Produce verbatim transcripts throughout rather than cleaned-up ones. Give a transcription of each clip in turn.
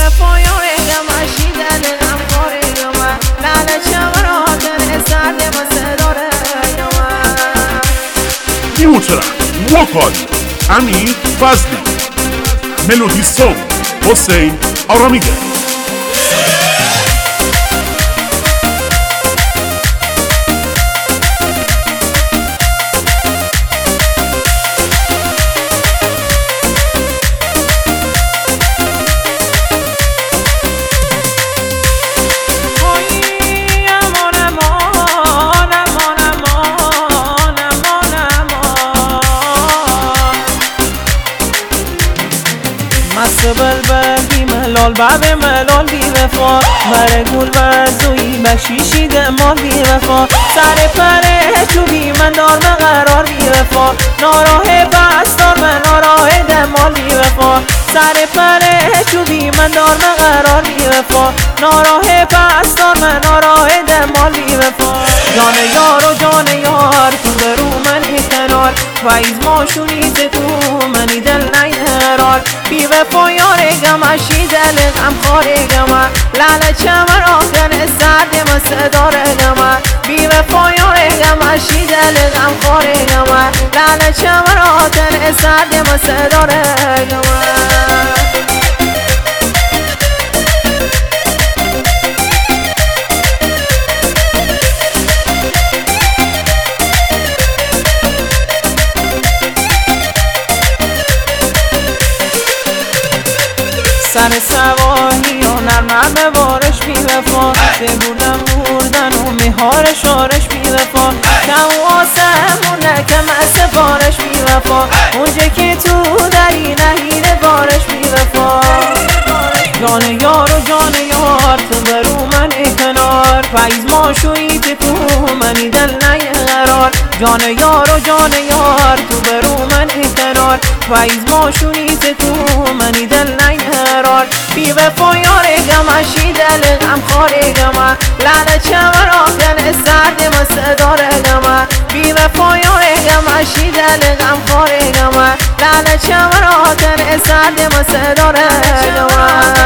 وفایانم اشیدن غم خورم لعنتم را دل سرد مسدارم دیوترا وکال امیر فضلی ملودی سون حسین آرامیگه بلبل بی ملال باب ملال بی وفا مرگول برزوی بشیشی دمال بی وفا سر پره چوبی من دار من قرار بی وفا ناراه بستار من ناراه دمال بی وفا سر پره چوبی من دار من قرار بی وفا ناراه بستار من ناراه دمال بی وفا جان یار و جان یار تو برو من کنار فایز ما شونیز تو منی دل نیرار بی وفا یارگم اشی دل غم خارگم لعنتم را دل سرد مسدارگم بی وفا یارگم اشی دل غم خارگم لعنتم را دل سرد مسدارگم سر سواهی و نرمم بارش بی وفا بگردم بردن و مهار شارش بی وفا کم و آسمونه کم از بارش بی وفا اونجا که تو دری نهیر بارش بی وفا جان یار و جان یار تو برو من کنار فایز ما شویی تو منی دل نیقرار جان یار و جان یار تو برو من کنار فایز ما شویی تو منی دل نیقرار بی وفا یارگم اشی دل غم خارگم لعنتم را دل سرد مسدارگم بی وفا یارگم اشی دل غم خارگم لعنتم را دل سرد مسدارگم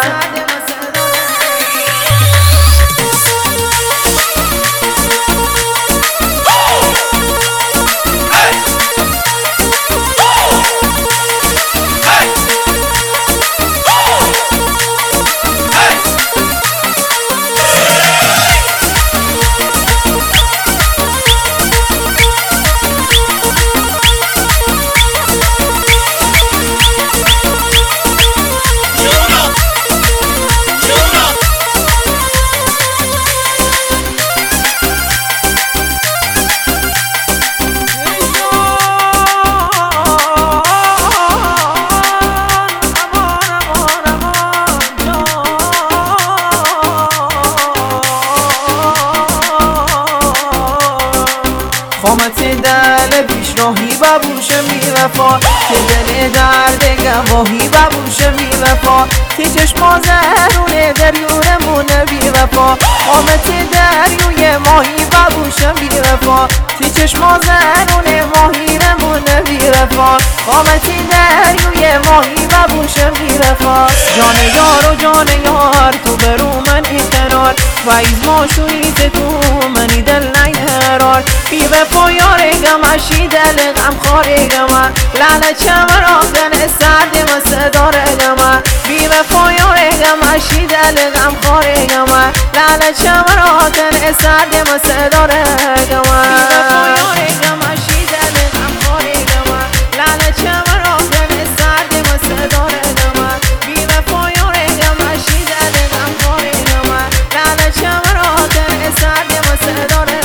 قامت دل پیشراهی ببوشم بی وفا که دل درد گواهی ببوشم بی وفا تی چشما زهرونه دریورمونه بی وفا قامت دریوی ماهی ببوشم بی وفا تی چشما زهرونه ماهی رمونه بی وفا قامت دریوی ماهی ببوشم بی وفا جان یار و جان یار تو برو من کنار فایز ما شویت تو منی دل نیقرار بی وفا یارگم اشی دل غم خارگم لعنتم را دل سرد مسدارگم بی وفا یارگم اشی دل غم خارگم لعنتم را دل سرد مسدارگم بی وفا یارگم اشی دل غم خارگم لعنتم را دل سرد مسدارگم بی وفا یارگم اشی دل غم خارگم لعنتم را دل سرد مسدارگم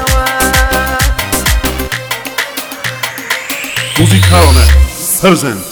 موزیکارانه پرزنت